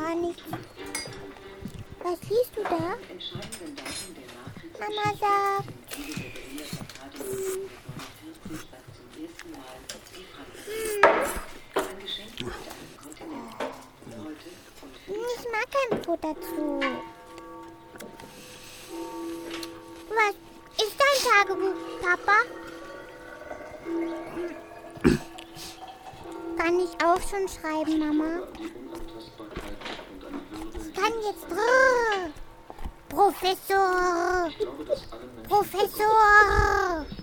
gar nichts. Was liest du da? Mama sagt. Ich mag kein Brot dazu. Was ist dein Tagebuch, Papa? Kann ich auch schon schreiben, Mama? Ich kann jetzt... Professor! Professor!